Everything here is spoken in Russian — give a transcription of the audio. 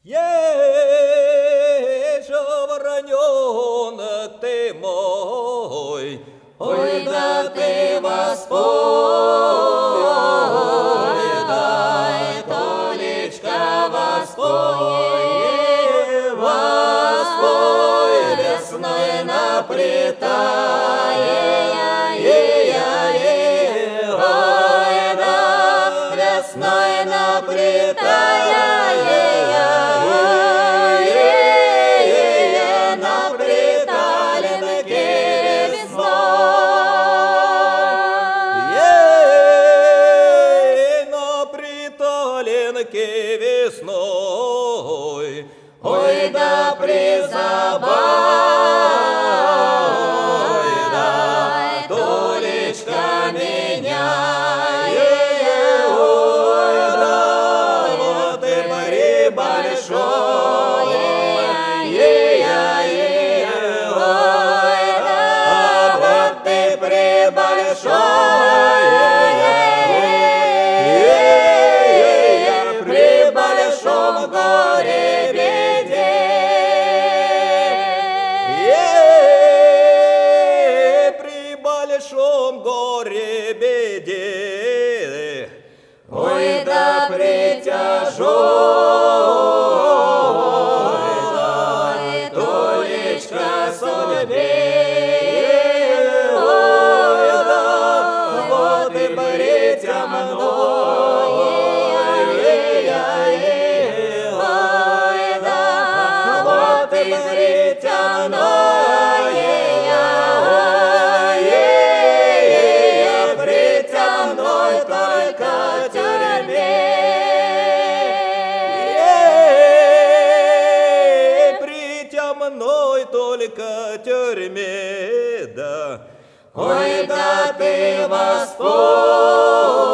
Еже вороненок ты мой, ой, да ты воспой, дай, Толечка, воспой, воспой, весной наплетая, ой, да, весной наплетая, весной, ой, да призабавь, да, Толечка, меня, ой, да, вот и при большом, ой, да, вот ты при большом. Большом горе беде, ой, да при тяжелой, дай, Толечка, судьбе, ой, да, вот и при темной, ой, да, вот и при темной. Мной только тюрьме, да. Ой, да ты воспой.